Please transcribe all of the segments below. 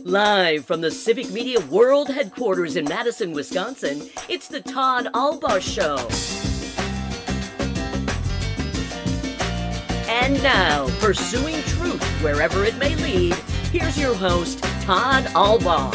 Live from the Civic Media World Headquarters in Madison, Wisconsin, it's the Todd Albaugh Show. And now, pursuing truth wherever it may lead, here's your host, Todd Albaugh.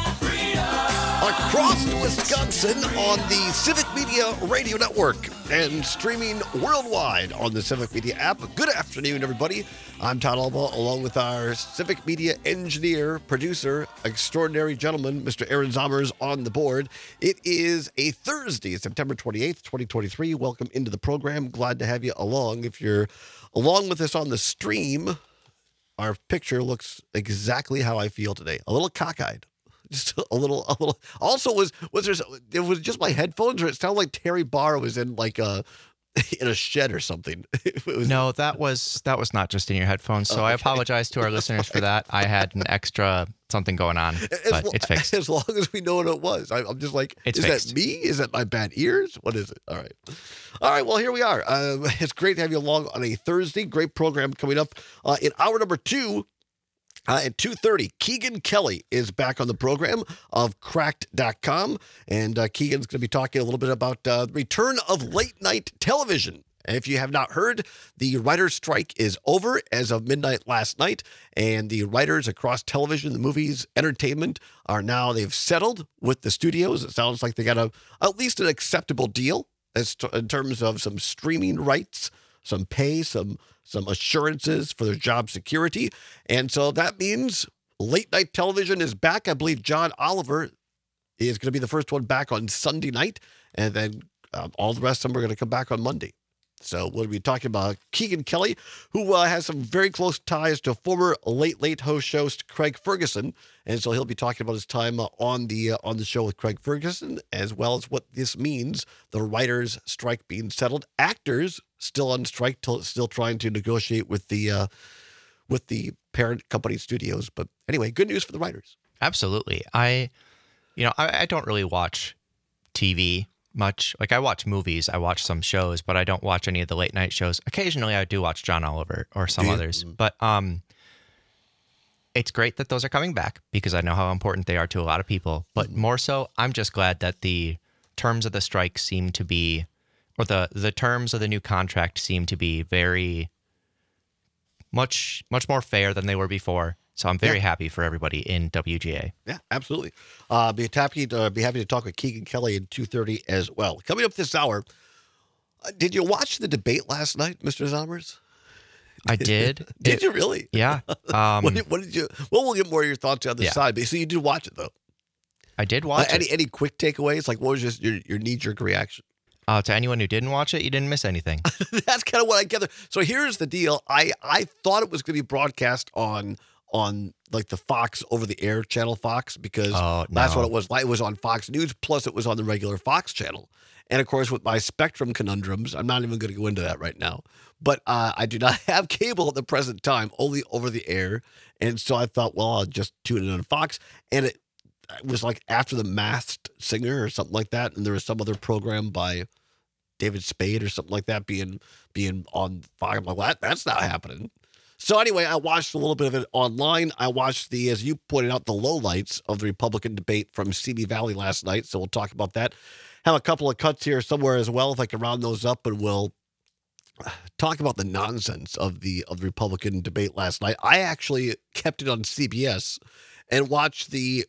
Across Wisconsin on the Civic Media Radio Network and streaming worldwide on the Civic Media app. Good afternoon, everybody. I'm Todd Albaugh, along with our Civic Media engineer, producer, extraordinary gentleman, Mr. Aaron Zommers on the board. It is a Thursday, September 28th, 2023. Welcome into the program. Glad to have you along. If you're along with us on the stream, our picture looks exactly how I feel today. A little cockeyed. Just a little. Also, was there? It was just my headphones, or it sounded like Terry Barr was in in a shed or something. No, that was not just in your headphones. So okay. I apologize to our listeners for that. I had an extra something going on, but it's fixed. As long as we know what it was, I'm just like, it's is fixed. That me? Is that my bad ears? What is it? All right. Well, here we are. It's great to have you along on a Thursday. Great program coming up in hour number 2. At 2:30, Keegan Kelly is back on the program of Cracked.com, and Keegan's going to be talking a little bit about the return of late-night television. And if you have not heard, the writer's strike is over as of midnight last night, and the writers across television, the movies, entertainment, they've settled with the studios. It sounds like they got at least an acceptable deal in terms of some streaming rights, some pay, some assurances for their job security. And so that means late night television is back. I believe John Oliver is going to be the first one back on Sunday night. And then all the rest of them are going to come back on Monday. So we'll be talking about Keegan Kelly, who has some very close ties to former Late host Craig Ferguson. And so he'll be talking about his time on the show with Craig Ferguson, as well as what this means, the writers' strike being settled. Actors still on strike, still trying to negotiate with the parent company studios. But anyway, good news for the writers. Absolutely. I don't really watch TV much. Like, I watch movies, I watch some shows, but I don't watch any of the late night shows. Occasionally I do watch John Oliver or some others, but it's great that those are coming back because I know how important they are to a lot of people. But more so, I'm just glad that the terms of the strike seem to be, or the terms of the new contract seem to be very much more fair than they were before. So I'm very happy for everybody in WGA. Yeah, absolutely. Be happy to talk with Keegan Kelly at 2:30 as well. Coming up this hour, did you watch the debate last night, Mr. Zommers? I did. Did you really? Yeah. What did you? Well, we'll get more of your thoughts on the side. But so you did watch it though. I did watch it. Any quick takeaways? Like, what was just your knee-jerk reaction? To anyone who didn't watch it, you didn't miss anything. That's kind of what I gather. So here's the deal. I thought it was going to be broadcast on like the Fox over-the-air channel Fox, because that's what it was. It was on Fox News, plus it was on the regular Fox channel. And of course, with my Spectrum conundrums, I'm not even going to go into that right now. But I do not have cable at the present time, only over-the-air. And so I thought, well, I'll just tune in on Fox. And it was like after The Masked Singer or something like that, and there was some other program by David Spade or something like that being on Fox. I'm like, well, that's not happening. So anyway, I watched a little bit of it online. I watched as you pointed out, the lowlights of the Republican debate from Simi Valley last night. So we'll talk about that. Have a couple of cuts here somewhere as well, if I can round those up, and we'll talk about the nonsense of the Republican debate last night. I actually kept it on CBS and watched the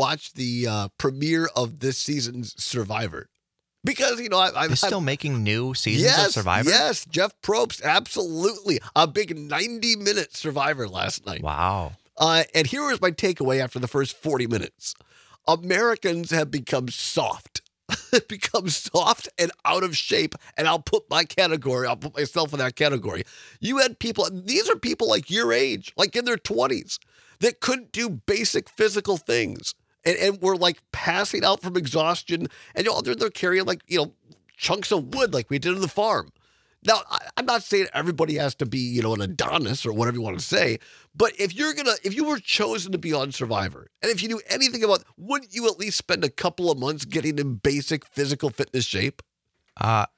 premiere of this season's Survivor. Because, I'm still making new seasons of Survivor? Yes, Jeff Probst, absolutely. A big 90-minute Survivor last night. Wow. And here was my takeaway after the first 40 minutes. Americans have become soft. Become soft and out of shape, and I'll put myself in that category. You had people, these are people like your age, like in their 20s, that couldn't do basic physical things. And we're like passing out from exhaustion, and they're carrying chunks of wood like we did on the farm. Now, I'm not saying everybody has to be, an Adonis or whatever you want to say, but if you were chosen to be on Survivor, and if you knew anything about, wouldn't you at least spend a couple of months getting in basic physical fitness shape?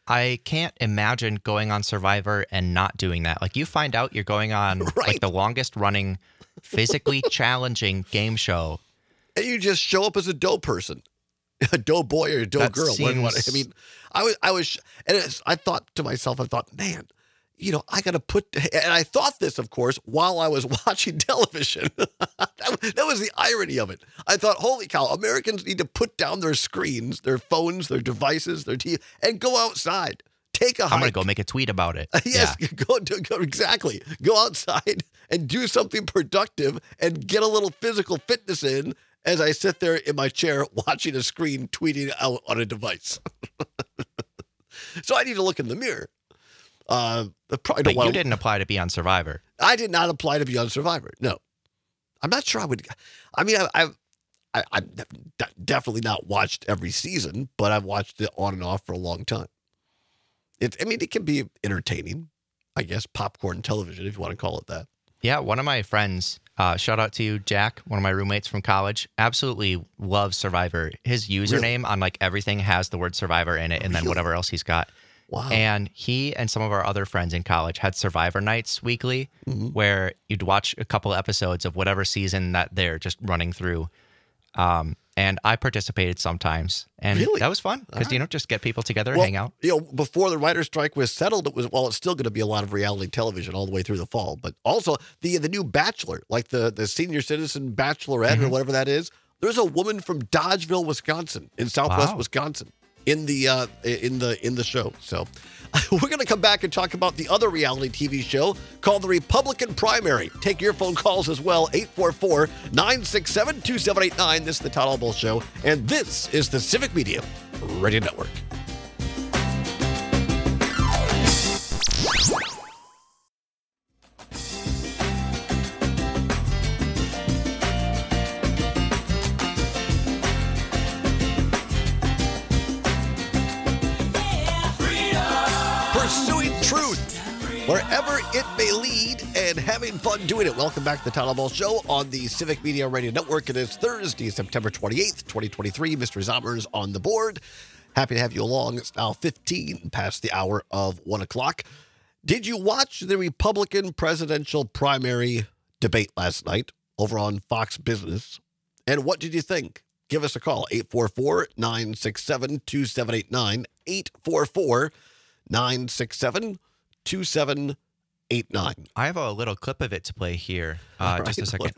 I can't imagine going on Survivor and not doing that. Like, you find out you're going on like the longest running, physically challenging game show, and you just show up as a dough person, a dough boy or a dough girl. I mean, I thought to myself, man, I got to and I thought this, of course, while I was watching television. That was the irony of it. I thought, holy cow, Americans need to put down their screens, their phones, their devices, their TV, and go outside. Take a hike. I'm going to go make a tweet about it. Yes, go exactly. Go outside and do something productive and get a little physical fitness in as I sit there in my chair watching a screen, tweeting out on a device. So I need to look in the mirror. But you didn't apply to be on Survivor. I did not apply to be on Survivor. No, I'm not sure I would. I mean, I've definitely not watched every season, but I've watched it on and off for a long time. It can be entertaining, I guess, popcorn television, if you want to call it that. Yeah, one of my friends, shout out to you, Jack, one of my roommates from college, absolutely loves Survivor. His username on like everything has the word Survivor in it, and then whatever else he's got. Wow. And he and some of our other friends in college had Survivor nights weekly, where you'd watch a couple episodes of whatever season that they're just running through. And I participated sometimes, and that was fun because just get people together and hang out. Before the writer's strike was settled, it's still going to be a lot of reality television all the way through the fall, but also the new Bachelor, like the senior citizen Bachelorette or whatever that is. There's a woman from Dodgeville, Wisconsin, in Southwest Wisconsin, in the show. So we're going to come back and talk about the other reality TV show called The Republican Primary. Take your phone calls as well, 844-967-2789. This is the Todd Albaugh Show, and this is the Civic Media Radio Network. Pursuing truth wherever it may lead and having fun doing it. Welcome back to the Todd Albaugh Show on the Civic Media Radio Network. It is Thursday, September 28th, 2023. Mr. Zommers on the board. Happy to have you along. It's now 15 past the hour of 1 o'clock. Did you watch the Republican presidential primary debate last night over on Fox Business? And what did you think? Give us a call, 844-967-2789, 844-967-2789. I have a little clip of it to play here. Just a second.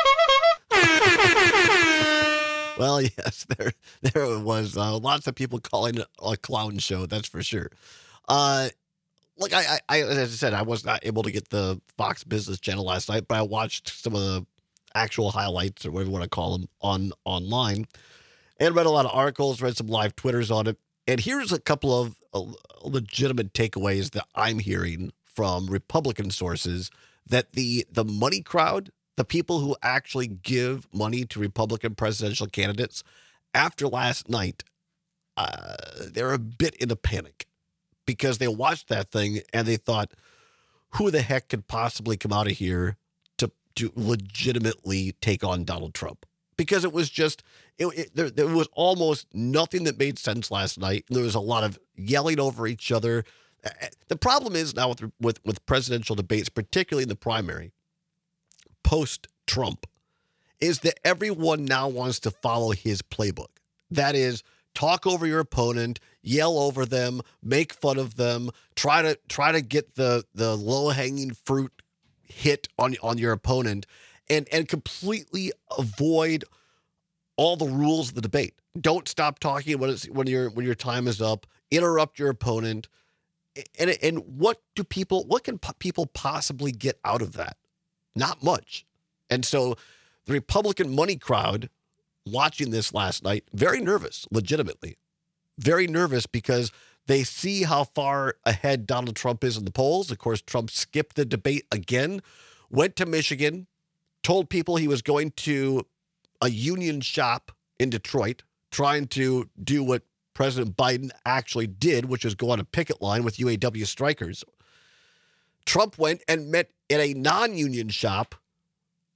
Well, yes, there it was. Lots of people calling it a clown show, that's for sure. Like I as I said, I was not able to get the Fox Business channel last night, but I watched some of the actual highlights or whatever you want to call them online, and read a lot of articles, read some live Twitters on it. And here's a couple of legitimate takeaways that I'm hearing from Republican sources, that the money crowd, the people who actually give money to Republican presidential candidates, after last night, they're a bit in a panic because they watched that thing and they thought, who the heck could possibly come out of here to legitimately take on Donald Trump? Because it was just, there was almost nothing that made sense last night. There was a lot of yelling over each other. The problem is now with presidential debates, particularly in the primary, post-Trump, is that everyone now wants to follow his playbook. That is, talk over your opponent, yell over them, make fun of them, try to get the low-hanging fruit hit on your opponent, and completely avoid all the rules of the debate. Don't stop talking when your time is up. Interrupt your opponent. And what can people possibly get out of that? Not much. And so the Republican money crowd watching this last night, very nervous, legitimately. Very nervous because they see how far ahead Donald Trump is in the polls. Of course, Trump skipped the debate again, went to Michigan, told people he was going to a union shop in Detroit, trying to do what President Biden actually did, which is go on a picket line with UAW strikers. Trump went and met in a non-union shop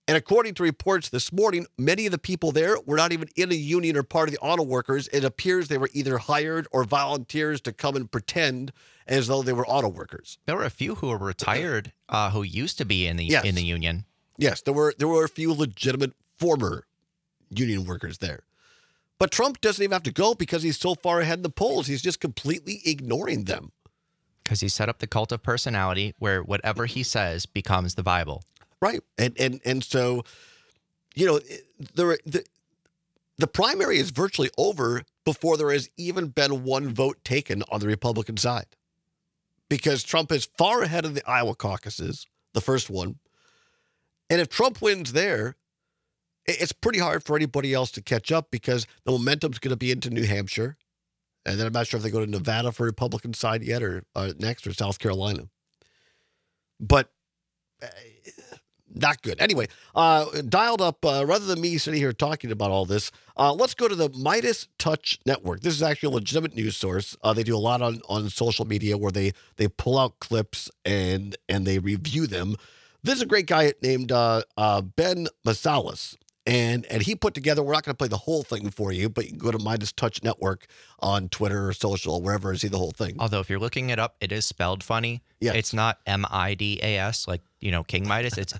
And according to reports this morning, many of the people there were not even in a union or part of the auto workers. It appears they were either hired or volunteers to come and pretend as though they were auto workers. There were a few who were retired who used to be in the union. Yes, there were a few legitimate former union workers there. But Trump doesn't even have to go because he's so far ahead in the polls. He's just completely ignoring them. Because he set up the cult of personality where whatever he says becomes the Bible. Right. And so, the primary is virtually over before there has even been one vote taken on the Republican side. Because Trump is far ahead of the Iowa caucuses, the first one. And if Trump wins there, it's pretty hard for anybody else to catch up because the momentum's going to be into New Hampshire. And then I'm not sure if they go to Nevada for Republican side yet or next or South Carolina. But not good. Anyway, dialed up, rather than me sitting here talking about all this, let's go to the Midas Touch Network. This is actually a legitimate news source. They do a lot on social media where they pull out clips and they review them. This is a great guy named Ben Masalis. And he put together, we're not going to play the whole thing for you, but you can go to Midas Touch Network on Twitter or social, wherever, and see the whole thing. Although if you're looking it up, it is spelled funny. Yeah. It's not MIDAS, like, King Midas. It's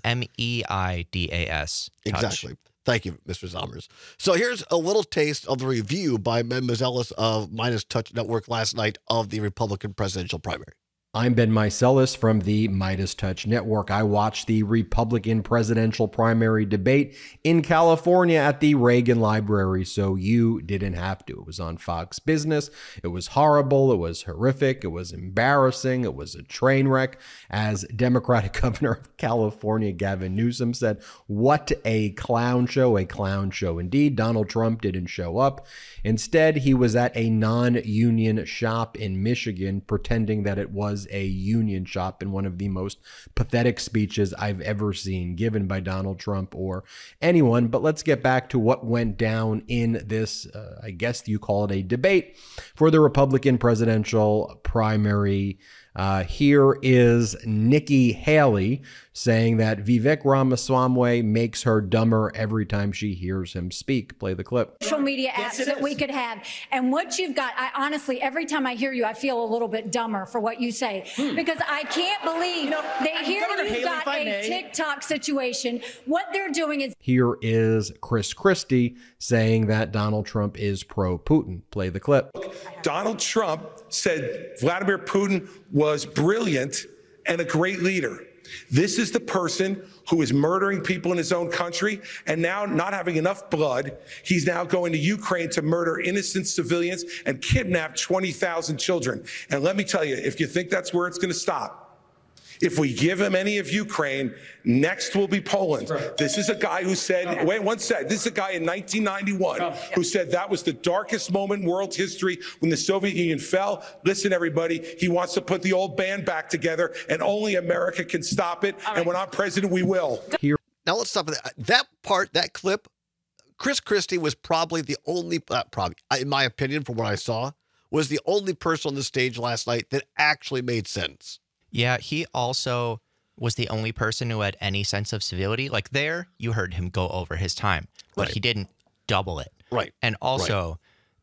MEIDAS. Touch. Exactly. Thank you, Mr. Zommers. So here's a little taste of the review by Ben Masalis of Midas Touch Network last night of the Republican presidential primary. I'm Ben Meiselas from the Midas Touch Network. I watched the Republican presidential primary debate in California at the Reagan Library, so you didn't have to. It was on Fox Business. It was horrible. It was horrific. It was embarrassing. It was a train wreck. As Democratic Governor of California, Gavin Newsom, said, what a clown show indeed. Donald Trump didn't show up. Instead, he was at a non-union shop in Michigan pretending that it was a union shop in one of the most pathetic speeches I've ever seen given by Donald Trump or anyone. But let's get back to what went down in this, I guess you call it a debate for the Republican presidential primary. Here is Nikki Haley saying that Vivek Ramaswamy makes her dumber every time she hears him speak. Play the clip. Social media apps that we could have. And what you've got, I honestly, every time I hear you, I feel a little bit dumber for what you say. Because I can't believe that here you've got a TikTok situation. What they're doing is... Here is Chris Christie saying that Donald Trump is pro-Putin. Play the clip. Donald Trump said Vladimir Putin was brilliant and a great leader. This is the person who is murdering people in his own country, and now not having enough blood, he's now going to Ukraine to murder innocent civilians and kidnap 20,000 children. And let me tell you, if you think that's where it's going to stop, if we give him any of Ukraine, next will be Poland. This is a guy who said, this is a guy in 1991 who said that was the darkest moment in world history when the Soviet Union fell. Listen, everybody, he wants to put the old band back together, and only America can stop it. And when I'm president, we will. Now let's stop at that part, that clip. Chris Christie was probably the only, in my opinion, from what I saw, was the only person on the stage last night that actually made sense. Yeah, he also was the only person who had any sense of civility. Like there, you heard him go over his time, but he didn't double it. Right. And also,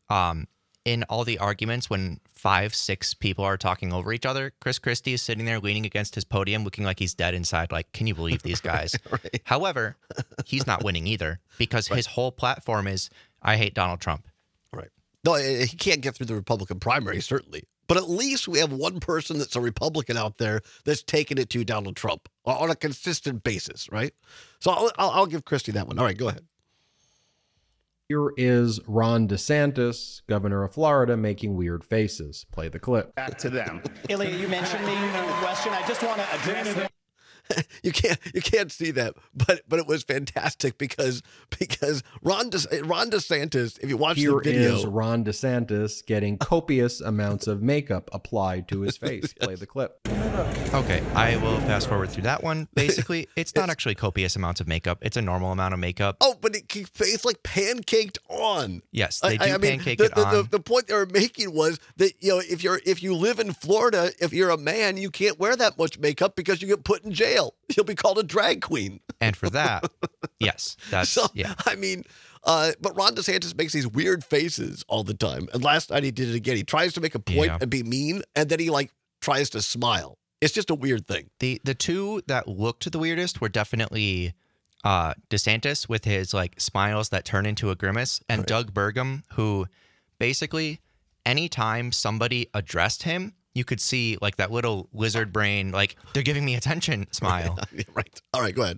in all the arguments when 5-6 people are talking over each other, Chris Christie is sitting there leaning against his podium looking like he's dead inside. Like, can you believe these guys? Right. However, he's not winning either because his whole platform is, I hate Donald Trump. Right. No, he can't get through the Republican primary, certainly. But at least we have one person that's a Republican out there that's taking it to Donald Trump on a consistent basis, right? So I'll give Christie that one. All right, go ahead. Here is Ron DeSantis, governor of Florida, making weird faces. Play the clip. Back to them. Ilya, you mentioned me in the question. I just want to address it. You can't see that, but it was fantastic because Ron DeSantis, if you watch the video, here is Ron DeSantis getting copious amounts of makeup applied to his face. Play the clip. Okay, I will fast forward through that one. Basically, it's not actually copious amounts of makeup. It's a normal amount of makeup. Oh, but it's like pancaked on. Yes, they do pancake it on. The point they were making was that if you live in Florida, if you're a man, you can't wear that much makeup because you get put in jail. jail. You'll be called a drag queen. And for that, yes, that's So, yeah. I mean, but Ron DeSantis makes these weird faces all the time. And last night he did it again. He tries to make a point Yeah. and be mean, and then he tries to smile. It's just a weird thing. The two that looked the weirdest were definitely DeSantis with his smiles that turn into a grimace, and Doug Burgum, who basically anytime somebody addressed him, you could see that little lizard brain, they're giving me attention smile. Right. All right, go ahead.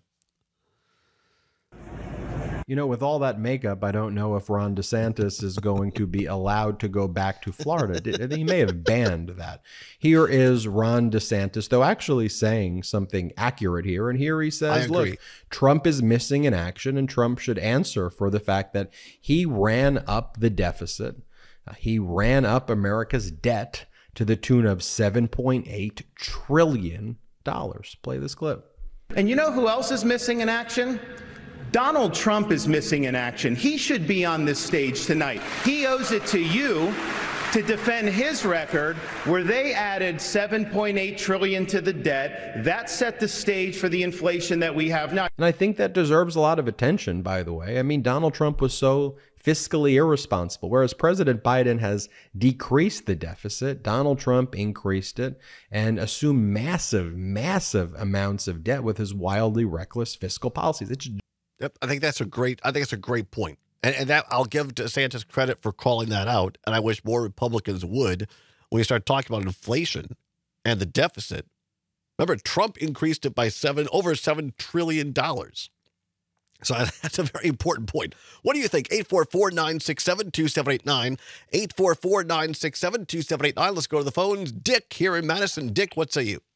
With all that makeup, I don't know if Ron DeSantis is going to be allowed to go back to Florida. He may have banned that. Here is Ron DeSantis, though, actually saying something accurate here. And here he says, look, Trump is missing in action, and Trump should answer for the fact that he ran up the deficit. He ran up America's debt to the tune of $7.8 trillion. Play this clip. And you know who else is missing in action? Donald Trump is missing in action. He should be on this stage tonight. He owes it to you to defend his record where they added $7.8 trillion to the debt. That set the stage for the inflation that we have now. And I think that deserves a lot of attention, by the way. I mean, Donald Trump was so fiscally irresponsible, whereas President Biden has decreased the deficit. Donald Trump increased it and assumed massive, massive amounts of debt with his wildly reckless fiscal policies. Yep, I think that's a great point. And that I'll give DeSantis credit for calling that out. And I wish more Republicans would when you start talking about inflation and the deficit. Remember, Trump increased it by over $7 trillion. So that's a very important point. What do you think? 844-967-2789. 844-967-2789. Let's go to the phones. Dick here in Madison. Dick, what say you?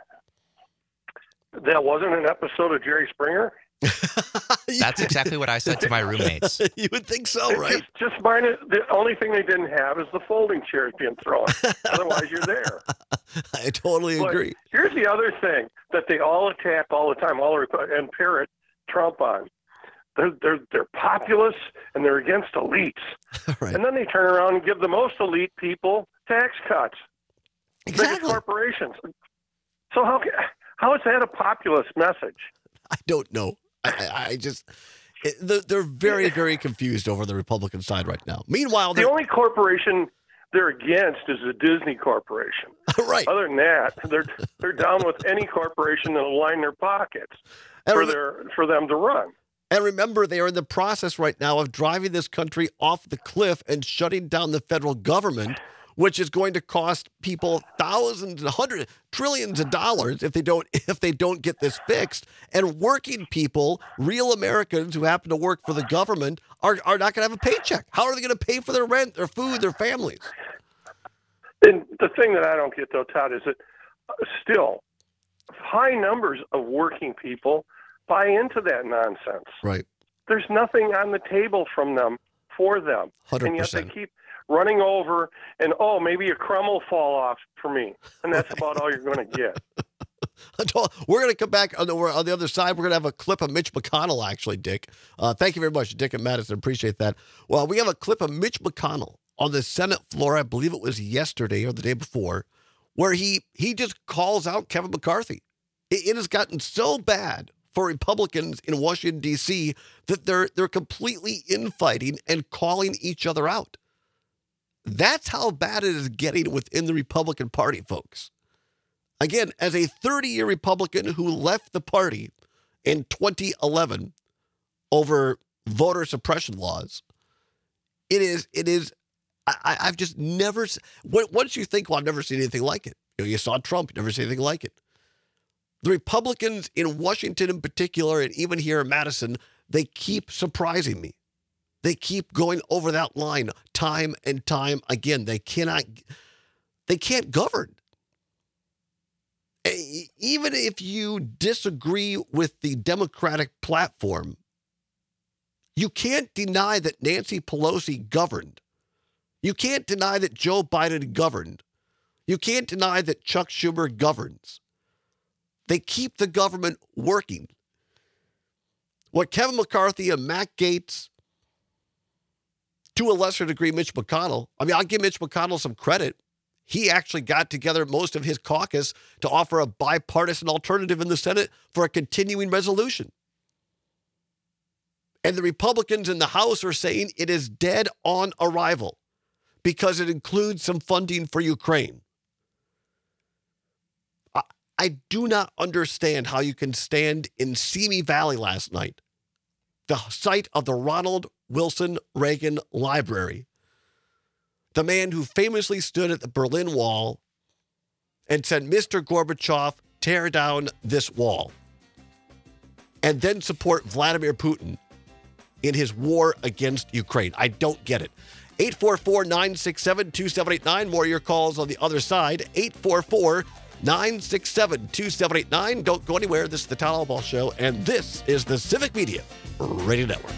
That wasn't an episode of Jerry Springer? That's exactly what I said to my roommates. You would think so, right? Just mine. The only thing they didn't have is the folding chairs being thrown. Otherwise, you're there. I totally agree. Here's the other thing that they all attack all the time, and parrot Trump on. They're populists and they're against elites. Right. And then they turn around and give the most elite people tax cuts. Exactly. Biggest corporations. So how is that a populist message? I don't know. They're very, very confused over the Republican side right now. Meanwhile, the only corporation they're against is the Disney Corporation. Right. Other than that, they're down with any corporation that'll line their pockets for them to run. And remember, they are in the process right now of driving this country off the cliff and shutting down the federal government, which is going to cost people thousands and hundreds, trillions of dollars if they don't get this fixed. And working people, real Americans who happen to work for the government, are not going to have a paycheck. How are they going to pay for their rent, their food, their families? And the thing that I don't get, though, Todd, is that still high numbers of working people buy into that nonsense. Right. There's nothing on the table from them for them. 100%. And yet they keep running over and, maybe a crumb will fall off for me. And that's about all you're going to get. We're going to come back on the other side. We're going to have a clip of Mitch McConnell, actually, Dick. Thank you very much, Dick and Madison. Appreciate that. Well, we have a clip of Mitch McConnell on the Senate floor. I believe it was yesterday or the day before, where he just calls out Kevin McCarthy. It has gotten so bad for Republicans in Washington, D.C., that they're completely infighting and calling each other out. That's how bad it is getting within the Republican Party, folks. Again, as a 30-year Republican who left the party in 2011 over voter suppression laws, it is. I've just never. Once you think, well, I've never seen anything like it. You saw Trump, you never see anything like it. The Republicans in Washington in particular, and even here in Madison, they keep surprising me. They keep going over that line time and time again. They can't govern. Even if you disagree with the Democratic platform, you can't deny that Nancy Pelosi governed. You can't deny that Joe Biden governed. You can't deny that Chuck Schumer governs. They keep the government working. What Kevin McCarthy and Matt Gaetz, to a lesser degree Mitch McConnell, I'll give Mitch McConnell some credit. he actually got together most of his caucus to offer a bipartisan alternative in the Senate for a continuing resolution. And the Republicans in the House are saying it is dead on arrival because it includes some funding for Ukraine. I do not understand how you can stand in Simi Valley last night, the site of the Ronald Wilson Reagan Library, the man who famously stood at the Berlin Wall and said, "Mr. Gorbachev, tear down this wall," and then support Vladimir Putin in his war against Ukraine. I don't get it. 844-967-2789. More of your calls on the other side. 844-967-2789. Don't go anywhere. This is the Todd Albaugh Show, and this is the Civic Media Radio Network.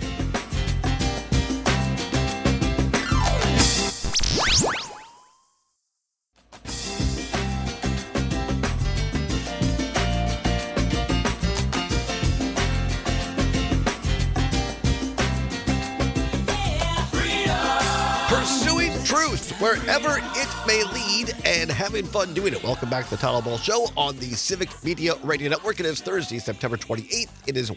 Wherever it may lead, and having fun doing it. Welcome back to the Todd Albaugh Show on the Civic Media Radio Network. It is Thursday, September 28th. It is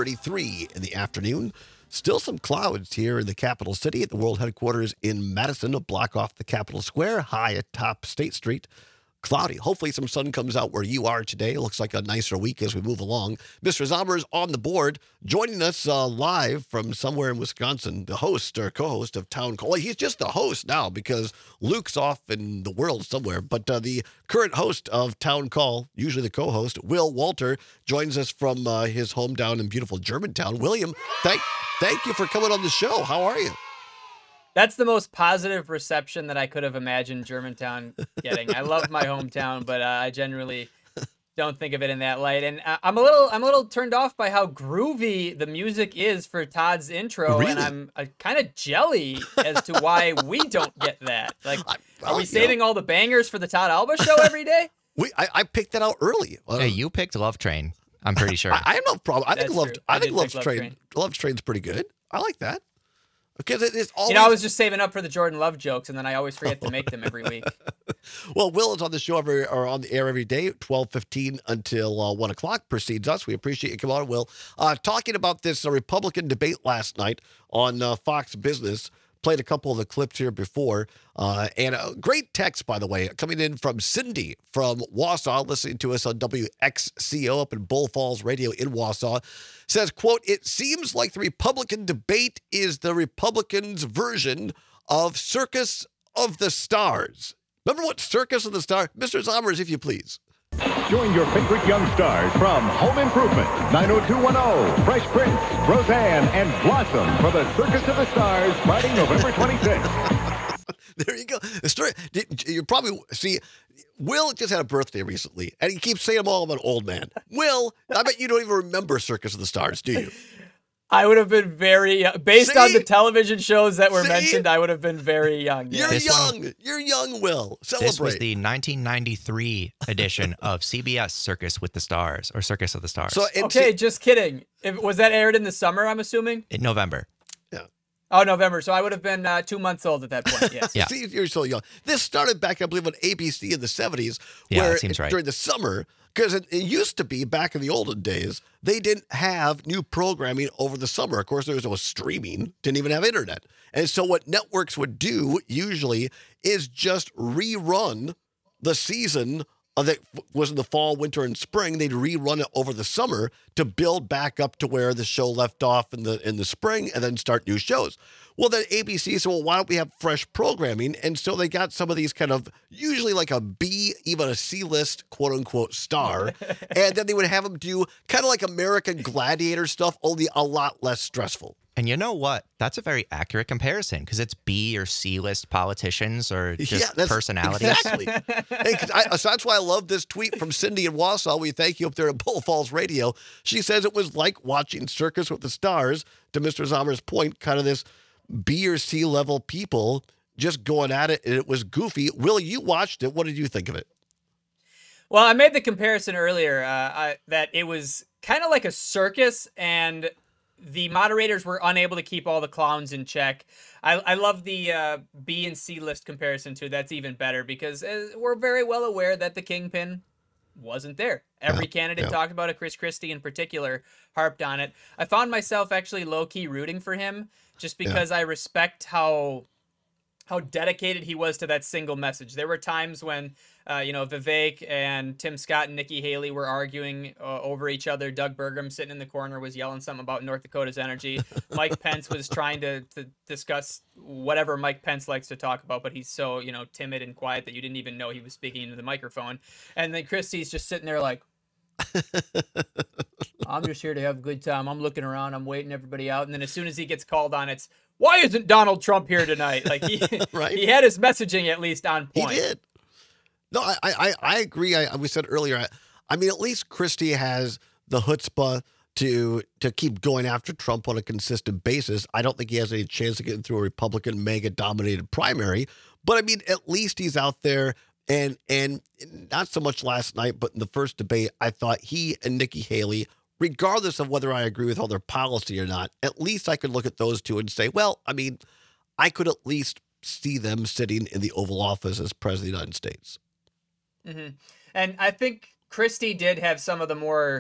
1:33 in the afternoon. Still some clouds here in the capital city at the world headquarters in Madison, a block off the Capitol Square, high atop State Street. Cloudy. Hopefully some sun comes out where you are today. It looks like a nicer week as we move along. Mr. Zomer is on the board, joining us live from somewhere in Wisconsin, the host or co-host of Town Call. Well, he's just the host now because Luke's off in the world somewhere. But the current host of Town Call, usually the co-host, Will Walter, joins us from his hometown in beautiful Germantown. William, thank you for coming on the show. How are you? That's the most positive reception that I could have imagined Germantown getting. I love my hometown, but I generally don't think of it in that light. And I'm a little turned off by how groovy the music is for Todd's intro, really? And I'm kind of jelly as to why we don't get that. Like, are we saving all the bangers for the Todd Albaugh Show every day? I picked that out early. Hey, you picked Love Train. I'm pretty sure. I have no problem. I think Love Train. Love Train's pretty good. I like that. Because it is always... I was just saving up for the Jordan Love jokes, and then I always forget to make them every week. Well, Will is on the show or on the air every day, 12:15 until 1 o'clock, precedes us. We appreciate you coming on, Will. Talking about this Republican debate last night on Fox Business. Played a couple of the clips here before. And a great text, by the way, coming in from Cindy from Wausau, listening to us on WXCO up in Bull Falls Radio in Wausau. Says, quote, "It seems like the Republican debate is the Republicans' version of Circus of the Stars." Remember what Circus of the Stars? Mr. Zommers, if you please. Join your favorite young stars from Home Improvement, 90210, Fresh Prince, Roseanne, and Blossom for the Circus of the Stars, Friday, November 26th. There you go. The story, you probably see, Will just had a birthday recently, and he keeps saying I'm all about old man. Will, I bet you don't even remember Circus of the Stars, do you? I would have been very based on the television shows that were mentioned. I would have been very young. Yeah. You're young, Will. Celebrate. This was the 1993 edition of CBS Circus with the Stars, or Circus of the Stars. So, okay, just kidding. Was that aired in the summer? I'm assuming in November. Oh, November. So I would have been 2 months old at that point. Yes. Yeah. See, you're so young. This started back, I believe, on ABC in the 70s. Yeah, where that seems right. During the summer, because it used to be back in the olden days, they didn't have new programming over the summer. Of course, there was no streaming, didn't even have internet. And so what networks would do usually is just rerun the season that was in the fall, winter, and spring. They'd rerun it over the summer to build back up to where the show left off in the spring and then start new shows. Well, then ABC said, well, why don't we have fresh programming? And so they got some of these kind of, usually like a B, even a C-list, quote-unquote, star. And then they would have them do kind of like American Gladiator stuff, only a lot less stressful. And you know what? That's a very accurate comparison because it's B or C-list politicians or just personalities. Exactly. So that's why I love this tweet from Cindy in Wausau. We thank you up there at Bull Falls Radio. She says it was like watching Circus with the Stars, to Mr. Zommer's point, kind of this B or C level people just going at it, and it was goofy. Will, you watched it. What did you think of it? Well, I made the comparison earlier that it was kind of like a circus, and the moderators were unable to keep all the clowns in check. I love the B and C list comparison too. That's even better because we're very well aware that the kingpin wasn't there. Every candidate talked about it. Chris Christie in particular harped on it. I found myself actually low-key rooting for him just because I respect how dedicated he was to that single message. There were times when, Vivek and Tim Scott and Nikki Haley were arguing over each other. Doug Burgum sitting in the corner was yelling something about North Dakota's energy. Mike Pence was trying to discuss whatever Mike Pence likes to talk about, but he's so, timid and quiet that you didn't even know he was speaking into the microphone. And then Christie's just sitting there like, I'm just here to have a good time. I'm looking around. I'm waiting everybody out. And then as soon as he gets called on, it's, why isn't Donald Trump here tonight? Like he had his messaging at least on point. He did. No, I agree. We said earlier, I mean, at least Christie has the chutzpah to keep going after Trump on a consistent basis. I don't think he has any chance of getting through a Republican mega-dominated primary. But, I mean, at least he's out there. And not so much last night, but in the first debate, I thought he and Nikki Haley, regardless of whether I agree with all their policy or not, at least I could look at those two and say, well, I mean, I could at least see them sitting in the Oval Office as President of the United States. Mm-hmm. And I think Christie did have some of the more,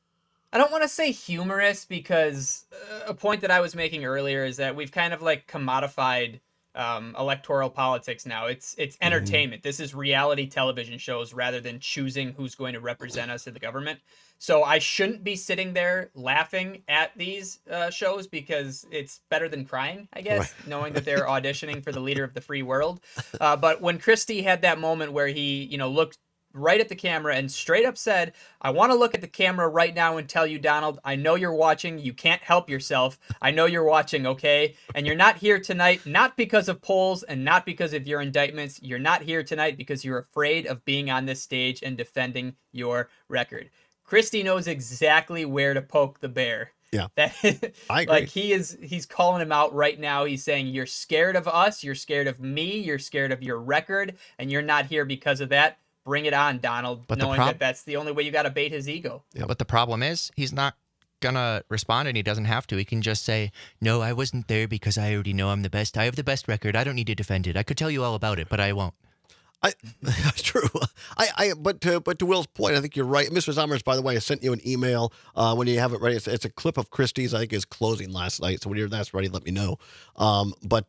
I don't want to say humorous, because a point that I was making earlier is that we've kind of like commodified electoral politics now. It's entertainment. This is reality television shows rather than choosing who's going to represent us in the government. So I shouldn't be sitting there laughing at these shows because it's better than crying, I guess, knowing that they're auditioning for the leader of the free world. But when Christie had that moment where he, looked right at the camera and straight up said, I want to look at the camera right now and tell you, Donald, I know you're watching. You can't help yourself. I know you're watching, okay? And you're not here tonight, not because of polls and not because of your indictments. You're not here tonight because you're afraid of being on this stage and defending your record. Christie knows exactly where to poke the bear. Yeah, I agree. Like he's calling him out right now. He's saying, you're scared of us. You're scared of me. You're scared of your record. And you're not here because of that. Bring it on, Donald, but knowing that that's the only way you got to bait his ego. Yeah, but the problem is he's not going to respond, and he doesn't have to. He can just say, no, I wasn't there because I already know I'm the best. I have the best record. I don't need to defend it. I could tell you all about it, but I won't. That's true. But to Will's point, I think you're right. Mr. Zommers, by the way, I sent you an email when you have it ready. It's a clip of Christie's, I think, his closing last night. So when that's ready, let me know. But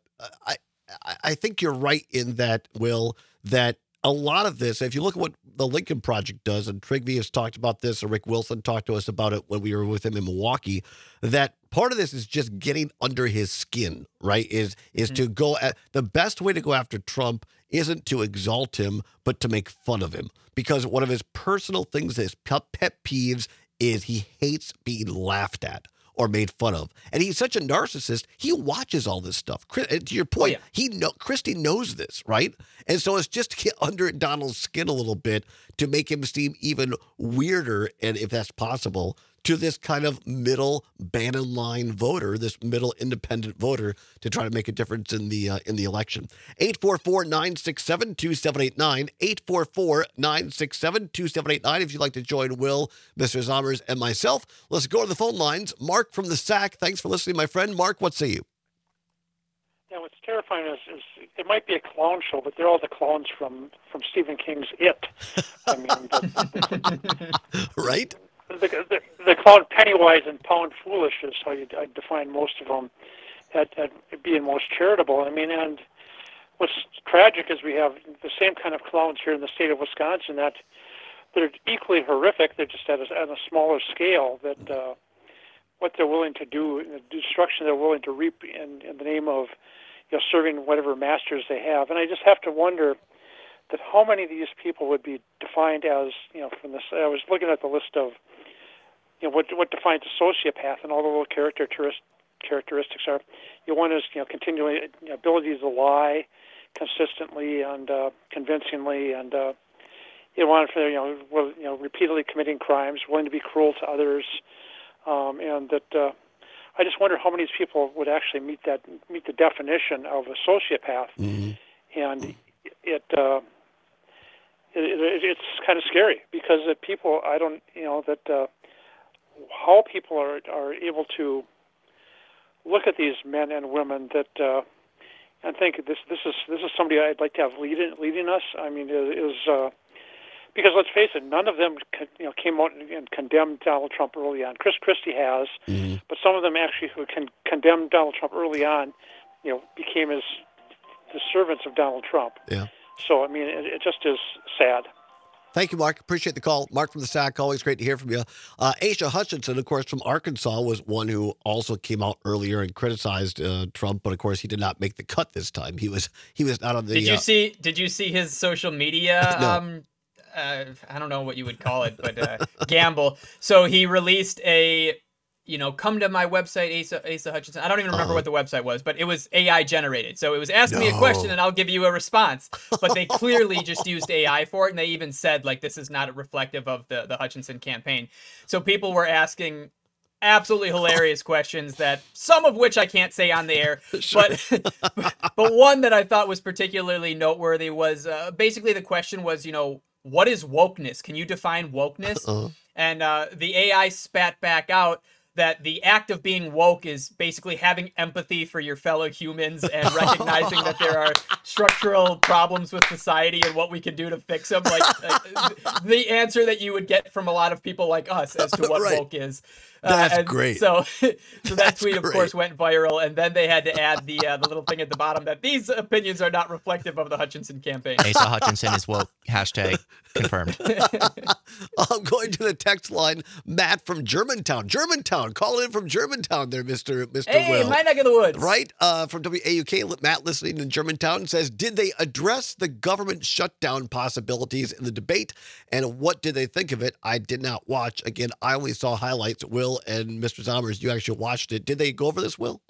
I think you're right in that, Will, that a lot of this, if you look at what the Lincoln Project does, and Trigby has talked about this, and Rick Wilson talked to us about it when we were with him in Milwaukee, that part of this is just getting under his skin, right? Is to go at the best way to go after Trump isn't to exalt him, but to make fun of him. Because one of his personal things, his pet peeves, is he hates being laughed at or made fun of. And he's such a narcissist, he watches all this stuff. To your point, Christie knows this, right? And so it's just to get under Donald's skin a little bit to make him seem even weirder, and if that's possible, to this kind of middle Bannon line voter, this middle independent voter, to try to make a difference in the election. 844-967-2789, 844-967-2789. If you'd like to join Will, Mr. Zommers, and myself, let's go to the phone lines. Mark from the SAC, thanks for listening, my friend. Mark, what say you? Yeah, what's terrifying is it might be a clown show, but they're all the clowns from Stephen King's It. I mean, right? The clown Pennywise and Pound Foolish is how I define most of them at being most charitable. I mean, and what's tragic is we have the same kind of clowns here in the state of Wisconsin that they're equally horrific. They're just at a smaller scale. That what they're willing to do, the destruction they're willing to reap in the name of serving whatever masters they have. And I just have to wonder that how many of these people would be defined as from this. I was looking at the list of what defines a sociopath, and all the little characteristics are. One is continually ability to lie consistently and convincingly, and one for repeatedly committing crimes, willing to be cruel to others, and that I just wonder how many of these people would actually meet the definition of a sociopath, and it's kind of scary because people how people are able to look at these men and women that and think this is somebody I'd like to have leading us. I mean, because let's face it, none of them came out and condemned Donald Trump early on. Chris Christie has, but some of them actually who condemned Donald Trump early on, became the servants of Donald Trump. Yeah. So I mean, it just is sad. Thank you, Mark. Appreciate the call. Mark from the SAC, always great to hear from you. Asa Hutchinson, of course, from Arkansas, was one who also came out earlier and criticized Trump, but of course he did not make the cut this time. He was not on the. Did you see his social media? No. I don't know what you would call it, but gamble. So he released a. Come to my website, Asa Hutchinson. I don't even remember what the website was, but it was AI generated. So it was ask me a question and I'll give you a response. But they clearly just used AI for it. And they even said, this is not reflective of the Hutchinson campaign. So people were asking absolutely hilarious questions that some of which I can't say on the air. Sure. But one that I thought was particularly noteworthy was basically the question was, what is wokeness? Can you define wokeness? And the AI spat back out that the act of being woke is basically having empathy for your fellow humans and recognizing that there are structural problems with society and what we can do to fix them. The answer that you would get from a lot of people like us as to what woke is. That's great. So that tweet, of course, went viral, and then they had to add the little thing at the bottom that these opinions are not reflective of the Hutchinson campaign. Asa Hutchinson is woke. Hashtag confirmed. I'm going to the text line. Matt from Germantown. Call in from Germantown there, Mr. Hey, Will. my neck of the woods. Right? From WAUK, Matt listening in Germantown says, did they address the government shutdown possibilities in the debate, and what did they think of it? I did not watch. Again, I only saw highlights. Will and Mr. Zommers, you actually watched it. Did they go over this, Will?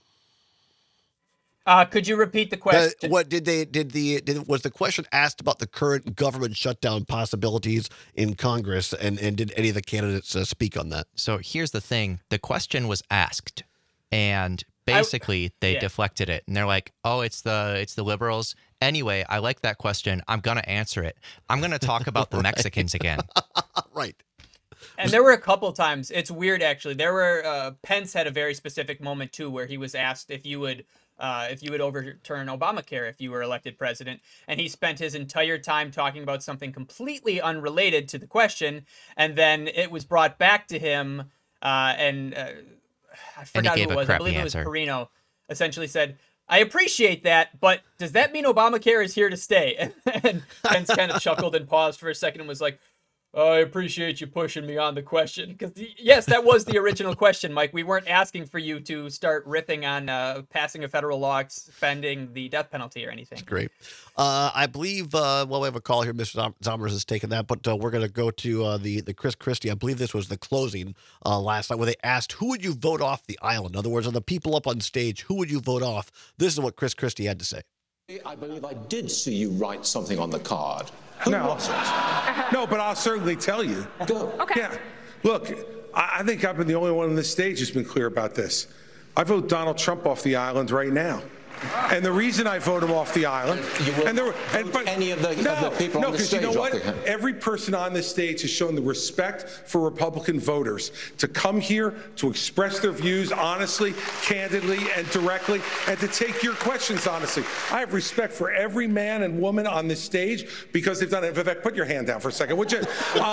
Could you repeat the question? Was the question asked about the current government shutdown possibilities in Congress, and did any of the candidates speak on that? So here's the thing. The question was asked, and basically they deflected it. And they're like, oh, it's the liberals. Anyway, I like that question. I'm going to answer it. I'm going to talk about the Mexicans again. Right. And there were a couple times. It's weird, actually. There were Pence had a very specific moment too, where he was asked if you would overturn Obamacare if you were elected president, and he spent his entire time talking about something completely unrelated to the question, and then it was brought back to him, and I forgot who it was. I believe it was Perino. Essentially said, "I appreciate that, but does that mean Obamacare is here to stay?" And Pence kind of chuckled and paused for a second and was like, I appreciate you pushing me on the question. Because, yes, that was the original question, Mike. We weren't asking for you to start riffing on passing a federal law expending the death penalty or anything. That's great. I believe, we have a call here. Mr. Zommers has taken that, but we're going to go to the Chris Christie. I believe this was the closing last night where they asked, who would you vote off the island? In other words, of the people up on stage, who would you vote off? This is what Chris Christie had to say. I believe I did see you write something on the card. Who was it? No, but I'll certainly tell you. Go. Okay. Yeah. Look, I think I've been the only one on this stage who's been clear about this. I vote Donald Trump off the island right now. And the reason I vote him off the island, you will any of the people on the stage. No, because you know what? Every person on this stage has shown the respect for Republican voters to come here to express their views honestly, candidly, and directly, and to take your questions honestly. I have respect for every man and woman on this stage because they've done it. Vivek, put your hand down for a second, would you?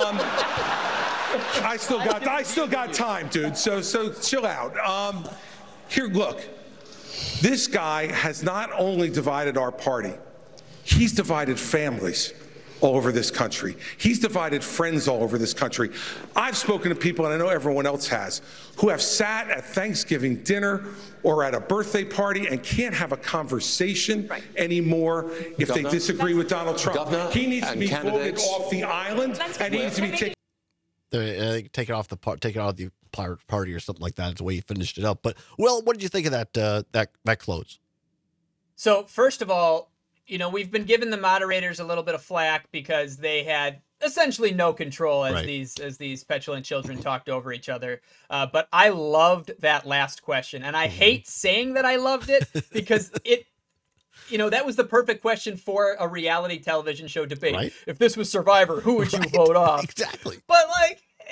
I still got time, dude. So chill out. Here, look. This guy has not only divided our party, he's divided families all over this country. He's divided friends all over this country. I've spoken to people, and I know everyone else has, who have sat at Thanksgiving dinner or at a birthday party and can't have a conversation anymore if they disagree with Donald Trump. He needs to be voted off the island, and he needs to be taken. Take it off the party or something like that. Is the way he finished it up. But well, what did you think of that close? So first of all, we've been giving the moderators a little bit of flack because they had essentially no control as these petulant children talked over each other. But I loved that last question, and I hate saying that I loved it because it. That was the perfect question for a reality television show debate. Right? If this was Survivor, who would you vote off? Exactly. But it's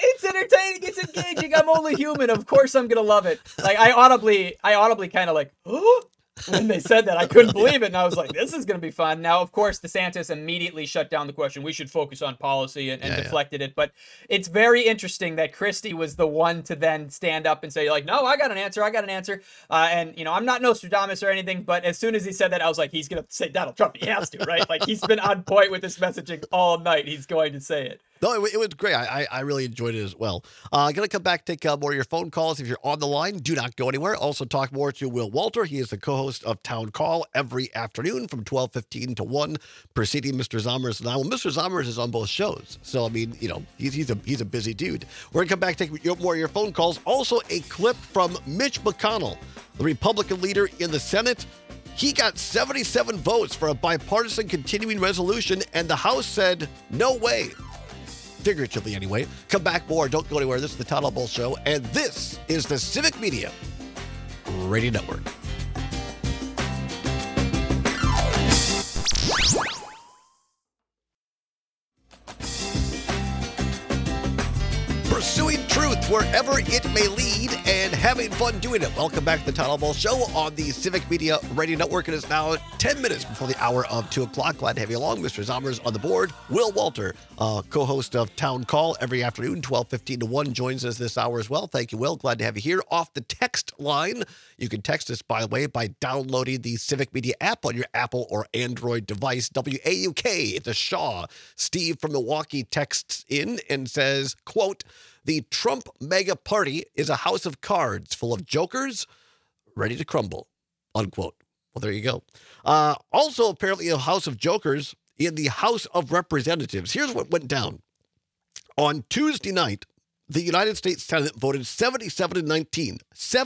entertaining. It's engaging. I'm only human. Of course I'm gonna love it. Like I audibly kind of like, oh, when they said that. I couldn't believe it, and I was like, this is gonna be fun. Now, of course, DeSantis immediately shut down the question. We should focus on policy and deflected it. But it's very interesting that Christie was the one to then stand up and say, like, no, I got an answer. And I'm not Nostradamus or anything, but as soon as he said that, I was like, he's gonna say Donald Trump. He has to, right? Like, he's been on point with this messaging all night. He's going to say it. No, it was great. I really enjoyed it as well. Going to come back, take more of your phone calls. If you're on the line, do not go anywhere. Also talk more to Will Walter. He is the co-host of Town Call every afternoon from 12:15 to 1, preceding Mr. Zommers and I. Well, Mr. Zommers is on both shows. So, I mean, he's a busy dude. We're going to come back, take more of your phone calls. Also, a clip from Mitch McConnell, the Republican leader in the Senate. He got 77 votes for a bipartisan continuing resolution, and the House said, no way. Figuratively, anyway. Come back more. Don't go anywhere. This is the Todd Bull Show, and this is the Civic Media Radio Network. Pursuing truth wherever it may lead and having fun doing it. Welcome back to the Todd Bull Show on the Civic Media Radio Network. It is now 10 minutes before the hour of 2 o'clock. Glad to have you along. Mr. Zommers on the board. Will Walter, co-host of Town Call every afternoon, 12:15 to 1, joins us this hour as well. Thank you, Will. Glad to have you here. Off the text line, you can text us, by the way, by downloading the Civic Media app on your Apple or Android device. WAUK, it's a Shaw. Steve from Milwaukee texts in and says, quote, the Trump mega party is a house of cards full of jokers ready to crumble, unquote. Well, there you go. Also, apparently a house of jokers in the House of Representatives. Here's what went down. On Tuesday night, the United States Senate voted 77-19.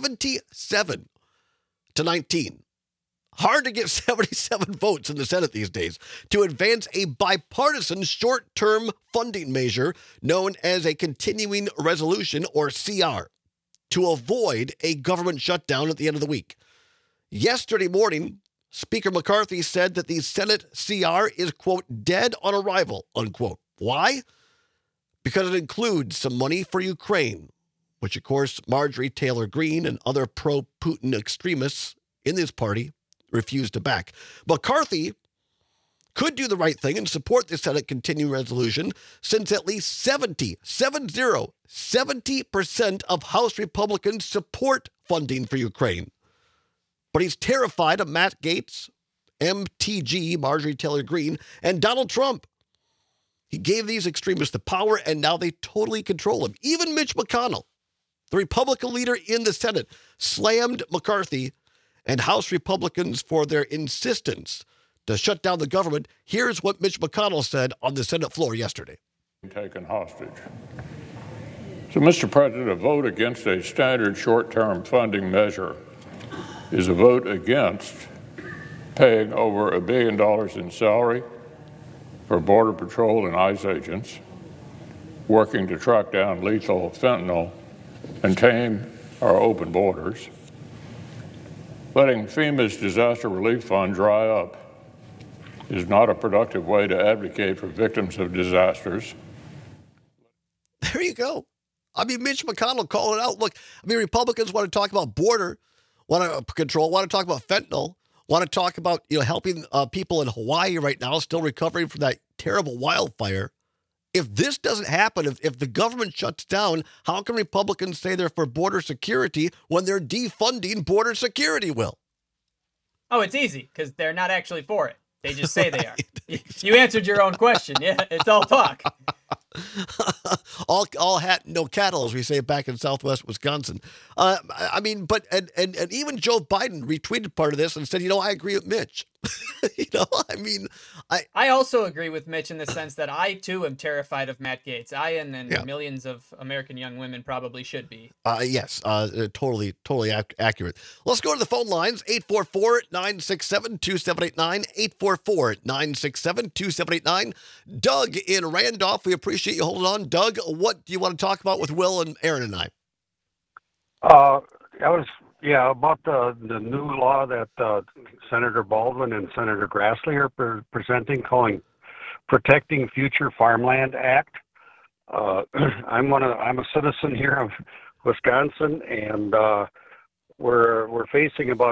77-19. Hard to get 77 votes in the Senate these days to advance a bipartisan short-term funding measure known as a continuing resolution, or CR, to avoid a government shutdown at the end of the week. Yesterday morning, Speaker McCarthy said that the Senate CR is, quote, dead on arrival, unquote. Why? Because it includes some money for Ukraine, which, of course, Marjorie Taylor Greene and other pro-Putin extremists in this party refused to back. McCarthy could do the right thing and support the Senate continuing resolution since at least 70% of House Republicans support funding for Ukraine. But he's terrified of Matt Gaetz, MTG, Marjorie Taylor Greene, and Donald Trump. He gave these extremists the power, and now they totally control him. Even Mitch McConnell, the Republican leader in the Senate, slammed McCarthy and House Republicans for their insistence to shut down the government. Here's what Mitch McConnell said on the Senate floor yesterday. Taken hostage. So, Mr. President, a vote against a standard short-term funding measure is a vote against paying over $1 billion in salary for Border Patrol and ICE agents working to track down lethal fentanyl and tame our open borders. Letting FEMA's disaster relief fund dry up is not a productive way to advocate for victims of disasters. There you go. I mean, Mitch McConnell calling it out. Look, I mean, Republicans want to talk about border, want to control, want to talk about fentanyl, want to talk about, helping people in Hawaii right now still recovering from that terrible wildfire. If this doesn't happen, if the government shuts down, how can Republicans say they're for border security when they're defunding border security, Will? Oh, it's easy because they're not actually for it. They just say they are. You answered your own question. Yeah, it's all talk. all hat, no cattle, as we say back in Southwest Wisconsin. I mean, but and even Joe Biden retweeted part of this and said, I agree with Mitch. I also agree with Mitch in the sense that I too am terrified of Matt Gaetz. And millions of American young women probably should be. Yes, totally accurate. Let's go to the phone lines. 844-967-2789. 844-967-2789. Doug in Randolph, we appreciate you holding on. Doug, what do you want to talk about with Will and Aaron and I? About the new law that Senator Baldwin and Senator Grassley are presenting, calling Protecting Future Farmland Act. I'm a citizen here of Wisconsin, and we're facing about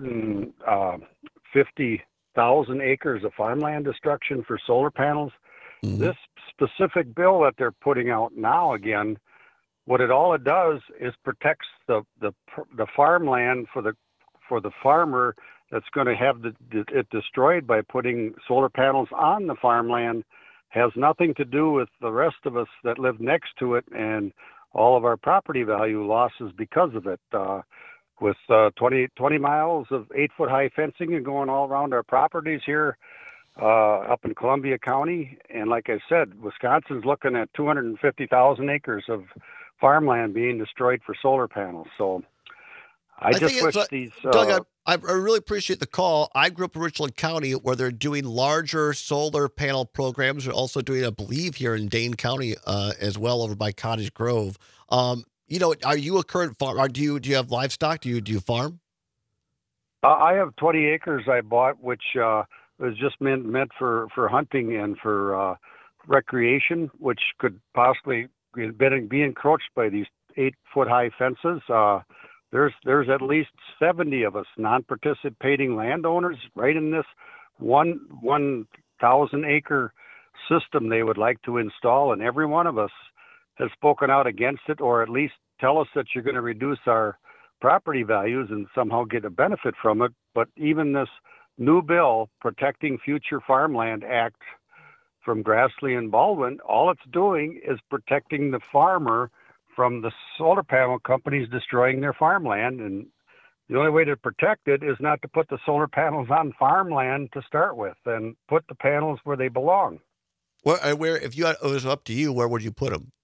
250,000 acres of farmland destruction for solar panels. Mm-hmm. This specific bill that they're putting out now, again, what it does is protects the farmland for the farmer that's going to have it destroyed by putting solar panels on the farmland. Has nothing to do with the rest of us that live next to it and all of our property value losses because of it. With 20 miles of 8-foot high fencing and going all around our properties here up in Columbia County. And like I said, Wisconsin's looking at 250,000 acres of farmland being destroyed for solar panels. So I just wish these... Doug, I really appreciate the call. I grew up in Richland County where they're doing larger solar panel programs. They're also doing, I believe, here in Dane County as well over by Cottage Grove. Are you a current farmer? Do you have livestock? Do you farm? I have 20 acres I bought, which was just meant for hunting and for recreation, which could possibly be encroached by these 8-foot high fences. There's at least 70 of us non-participating landowners right in this 1,000 acre system they would like to install, and every one of us has spoken out against it, or at least tell us that you're going to reduce our property values and somehow get a benefit from it. But even this new bill, Protecting Future Farmland Act from Grassley and Baldwin, all it's doing is protecting the farmer from the solar panel companies destroying their farmland. And the only way to protect it is not to put the solar panels on farmland to start with, and put the panels where they belong. Where if it was up to you, where would you put them?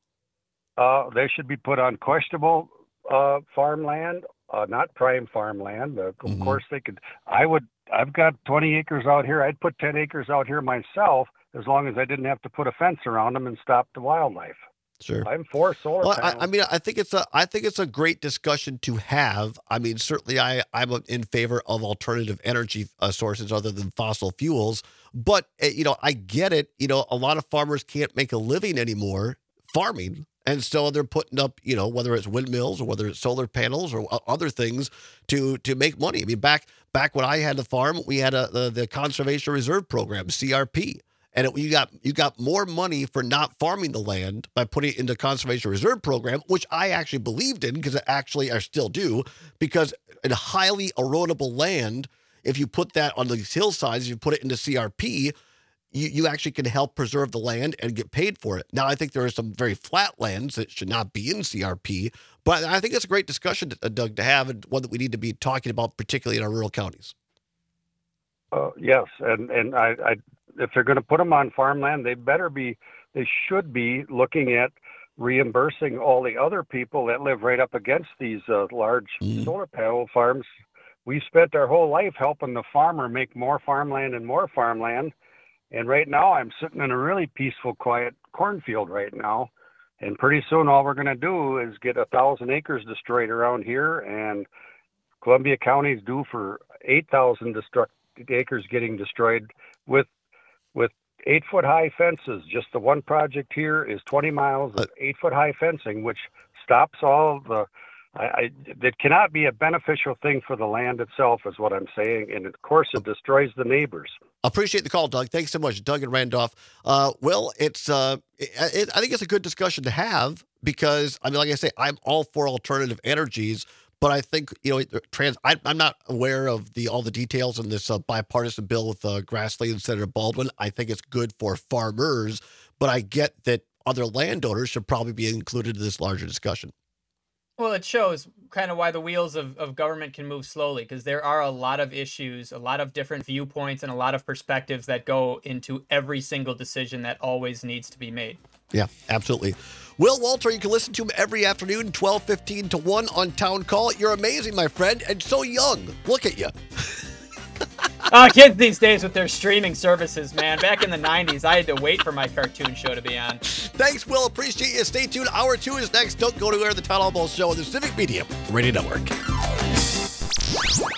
They should be put on questionable farmland, not prime farmland. Of course, they could. I've got 20 acres out here. I'd put 10 acres out here myself, as long as I didn't have to put a fence around them and stop the wildlife. Sure. I'm for solar panels. I think it's a great discussion to have. I mean, certainly I'm in favor of alternative energy sources other than fossil fuels. But, I get it. A lot of farmers can't make a living anymore farming. And so they're putting up, whether it's windmills or whether it's solar panels or other things to make money. I mean, back when I had the farm, we had the Conservation Reserve Program, CRP. And you got more money for not farming the land by putting it into Conservation Reserve Program, which I actually believed in, because I still do, because in highly erodible land, if you put that on these hillsides, you put it into CRP, you actually can help preserve the land and get paid for it. Now, I think there are some very flat lands that should not be in CRP, but I think it's a great discussion, Doug, to have, and one that we need to be talking about, particularly in our rural counties. Yes, and I if they're going to put them on farmland, they should be looking at reimbursing all the other people that live right up against these large solar panel farms. We spent our whole life helping the farmer make more farmland and more farmland. And right now I'm sitting in a really peaceful, quiet cornfield right now. And pretty soon all we're going to do is get 1,000 acres destroyed around here. And Columbia County is due for 8,000 acres getting destroyed with 8-foot high fences. Just the one project here is 20 miles of 8-foot high fencing, which stops all the. That cannot be a beneficial thing for the land itself, is what I'm saying, and of course it destroys the neighbors. Appreciate the call, Doug. Thanks so much, Doug and Randolph. Well, I think it's a good discussion to have, because like I say, I'm all for alternative energies. But I think, I'm not aware of all the details in this bipartisan bill with Grassley and Senator Baldwin. I think it's good for farmers, but I get that other landowners should probably be included in this larger discussion. Well, it shows kind of why the wheels of government can move slowly, because there are a lot of issues, a lot of different viewpoints, and a lot of perspectives that go into every single decision that always needs to be made. Yeah, absolutely. Will Walter, you can listen to him every afternoon, 12:15 to 1 on Town Call. You're amazing, my friend, and so young. Look at you. Kids these days with their streaming services, man. Back in the 90s, I had to wait for my cartoon show to be on. Thanks, Will. Appreciate you. Stay tuned. Hour 2 is next. Don't go anywhere. The Town Hall Ball Show on the Civic Media Radio Network.